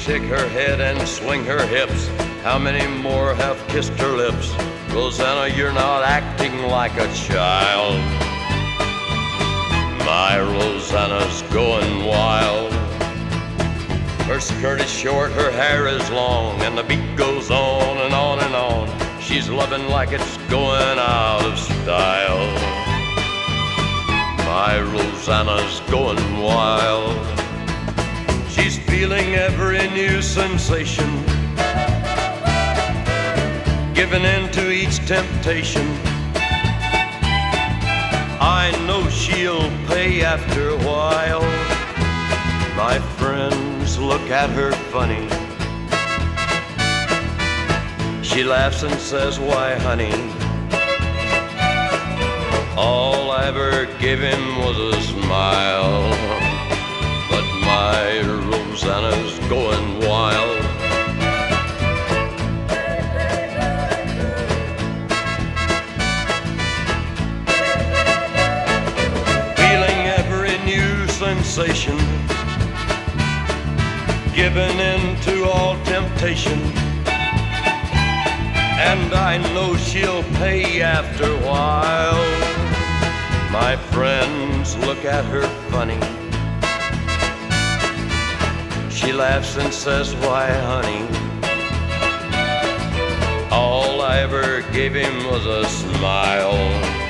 shake her head and swing her hips. How many more have kissed her lips? Rosanna, you're not acting like a child. My Rosanna's going wild. Her skirt is short, her hair is long, and the beat goes on and on and on. She's loving like it's going out of style. My Rosanna's going wild. She's feeling every new sensation, giving in to each temptation. I know she'll pay after a while. My friends look at her funny. She laughs and says, why, honey, all I ever gave him was a smile. But my Rosanna's going wild. Feeling every new sensation, giving in to all temptation. And I know she'll pay after a while. My friends look at her funny. She laughs and says, why, honey, all I ever gave him was a smile.